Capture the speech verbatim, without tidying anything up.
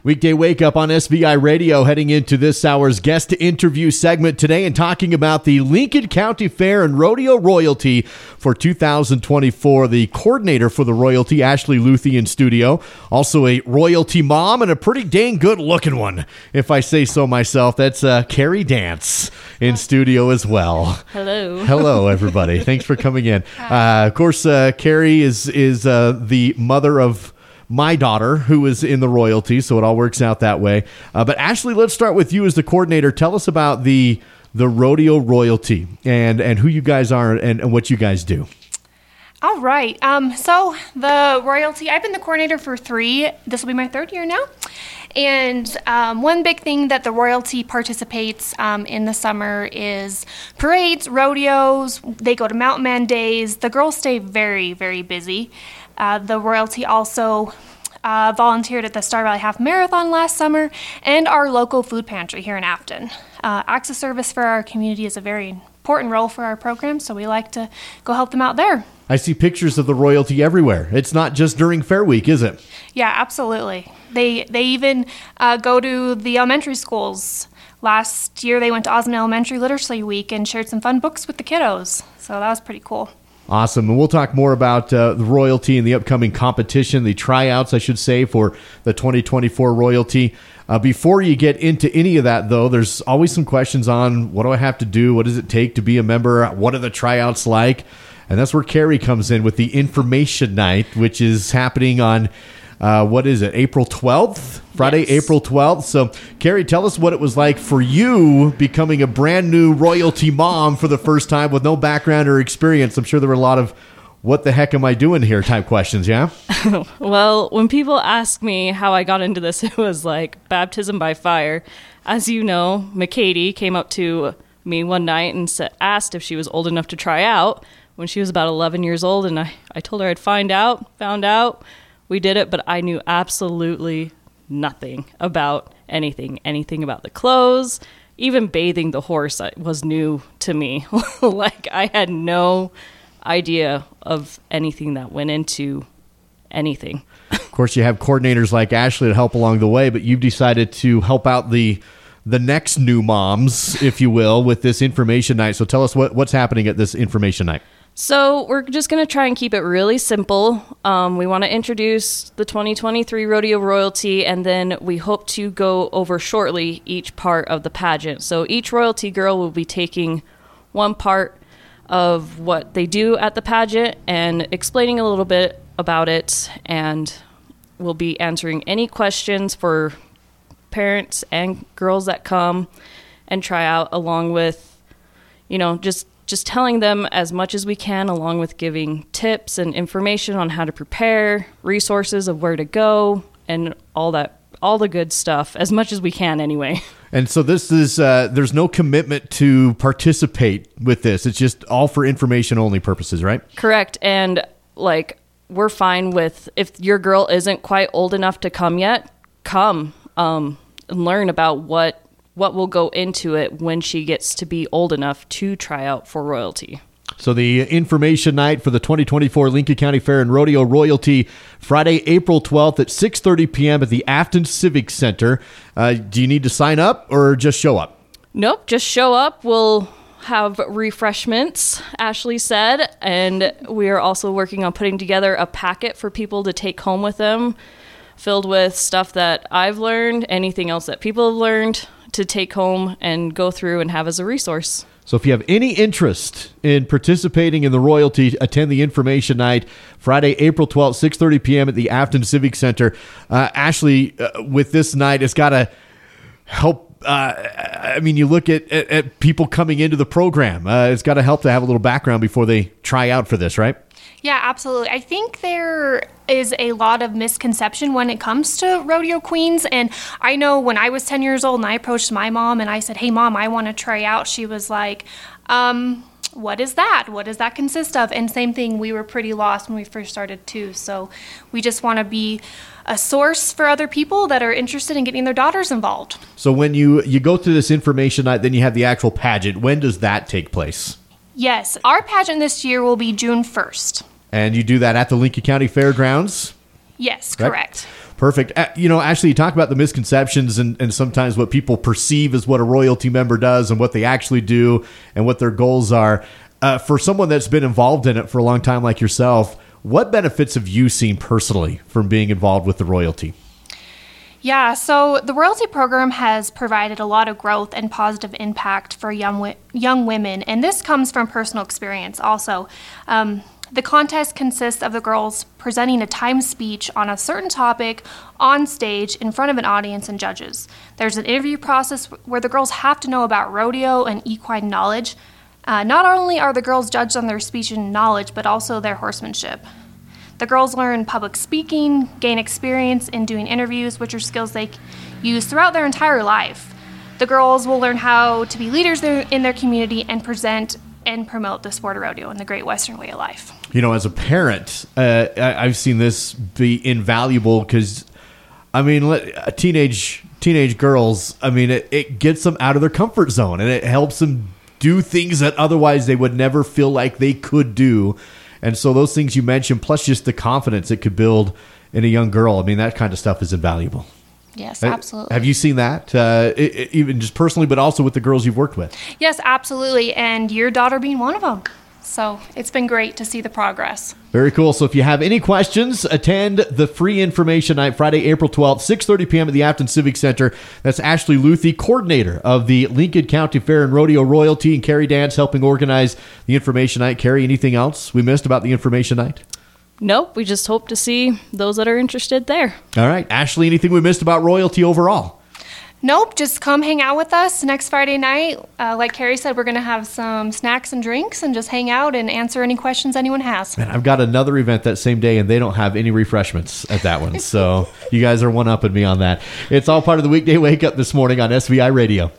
Weekday Wake Up on S V I Radio, heading into this hour's guest interview segment today and talking about the Lincoln County Fair and Rodeo Royalty for two thousand twenty-four. The coordinator for the Royalty, Ashley Luthi, in studio. Also a Royalty mom and a pretty dang good looking one, if I say so myself. That's uh, Carrie Dance in studio as well. Hello. Hello, everybody. Thanks for coming in. Uh, of course, uh, Carrie is, is uh, the mother of my daughter, who is in the Royalty, so it all works out that way. Uh, but Ashley, let's start with you as the coordinator. Tell us about the the Rodeo Royalty and, and who you guys are and, and what you guys do. All right. Um, so the Royalty, I've been the coordinator for three. This will be my third year now. And um, one big thing that the Royalty participates um, in the summer is parades, rodeos. They go to Mountain Man Days. The girls stay very, very busy. Uh, the Royalty also uh, volunteered at the Star Valley Half Marathon last summer and our local food pantry here in Afton. Uh, acts of service for our community is a very important role for our program, so we like to go help them out there. I see pictures of the Royalty everywhere. It's not just during Fair Week, is it? Yeah, absolutely. They they even uh, go to the elementary schools. Last year they went to Osmond Elementary Literacy Week and shared some fun books with the kiddos, so that was pretty cool. Awesome. And we'll talk more about uh, the Royalty and the upcoming competition, the tryouts, I should say, for the twenty twenty-four Royalty. Uh, before you get into any of that, though, there's always some questions on what do I have to do? What does it take to be a member? What are the tryouts like? And that's where Carrie comes in with the information night, which is happening on, uh, what is it, April twelfth? Friday, yes. April twelfth. So, Carrie, tell us what it was like for you becoming a brand new Royalty mom for the first time with no background or experience. I'm sure there were a lot of what the heck am I doing here type questions, yeah? Well, when people ask me how I got into this, it was like baptism by fire. As you know, McKady came up to me one night and sa- asked if she was old enough to try out when she was about eleven years old. And I, I told her I'd find out, found out. We did it, but I knew absolutely nothing about anything, anything about the clothes. Even bathing the horse was new to me. Like, I had no idea of anything that went into anything. Of course, you have coordinators like Ashley to help along the way, but you've decided to help out the the next new moms, if you will, with this information night. So tell us what, what's happening at this information night. So we're just going to try and keep it really simple. Um, we want to introduce the twenty twenty-three Rodeo Royalty, and then we hope to go over shortly each part of the pageant. So each Royalty girl will be taking one part of what they do at the pageant and explaining a little bit about it, and we'll be answering any questions for parents and girls that come and try out, along with, you know, just just telling them as much as we can, along with giving tips and information on how to prepare, resources of where to go, and all that, all the good stuff, as much as we can anyway. And so this is, uh, there's no commitment to participate with this. It's just all for information only purposes, right? Correct. And like, we're fine with, if your girl isn't quite old enough to come yet, come um, and learn about what what will go into it when she gets to be old enough to try out for Royalty. So the information night for the twenty twenty-four Lincoln County Fair and Rodeo Royalty, Friday, April twelfth at six thirty p.m. at the Afton Civic Center. Uh, do you need to sign up or just show up? Nope, just show up. We'll have refreshments, Ashley said, and we are also working on putting together a packet for people to take home with them, filled with stuff that I've learned, anything else that people have learned, to take home and go through and have as a resource. So if you have any interest in participating in the Royalty, attend the information night Friday, April twelfth, six thirty p.m. at the Afton Civic Center. Uh, Ashley, uh, with this night, it's got to help. Uh, I mean, you look at, at, at people coming into the program. Uh, it's got to help to have a little background before they try out for this, right? Yeah, absolutely. I think there is a lot of misconception when it comes to rodeo queens. And I know when I was ten years old and I approached my mom and I said, hey, Mom, I want to try out. She was like, um, what is that? What does that consist of? And same thing, we were pretty lost when we first started too. So we just want to be a source for other people that are interested in getting their daughters involved. So when you, you go through this information night, then you have the actual pageant. When does that take place? Yes, our pageant this year will be June first. And you do that at the Lincoln County Fairgrounds? Yes, right? Correct. Perfect. Uh, you know, Ashley, you talk about the misconceptions and, and sometimes what people perceive as what a royalty member does and what they actually do and what their goals are. Uh, for someone that's been involved in it for a long time like yourself, what benefits have you seen personally from being involved with the royalty? Yeah, so the royalty program has provided a lot of growth and positive impact for young wi- young women, and this comes from personal experience also. Um, The contest consists of the girls presenting a timed speech on a certain topic on stage in front of an audience and judges. There's an interview process where the girls have to know about rodeo and equine knowledge. Uh, not only are the girls judged on their speech and knowledge, but also their horsemanship. The girls learn public speaking, gain experience in doing interviews, which are skills they use throughout their entire life. The girls will learn how to be leaders in their community and present and promote the sport of rodeo and the Great Western Way of Life. You know, as a parent, uh, I, I've seen this be invaluable because, I mean, let, teenage teenage girls, I mean, it, it gets them out of their comfort zone and it helps them do things that otherwise they would never feel like they could do. And so those things you mentioned, plus just the confidence it could build in a young girl, I mean, that kind of stuff is invaluable. Yes, absolutely. Have you seen that, uh, it, it, even just personally, but also with the girls you've worked with? Yes, absolutely. And your daughter being one of them. So it's been great to see the progress. Very cool. So if you have any questions, attend the free information night, Friday, April twelfth, six thirty p.m. at the Afton Civic Center. That's Ashley Luthi, coordinator of the Lincoln County Fair and Rodeo Royalty, and Carrie Dance helping organize the information night. Carrie, anything else we missed about the information night? Nope, we just hope to see those that are interested there. All right. Ashley, anything we missed about royalty overall? Nope, just come hang out with us next Friday night. Uh, like Carrie said, we're going to have some snacks and drinks and just hang out and answer any questions anyone has. Man, I've got another event that same day, and they don't have any refreshments at that one. So you guys are one-upping me on that. It's all part of the Weekday Wake Up this morning on S V I Radio.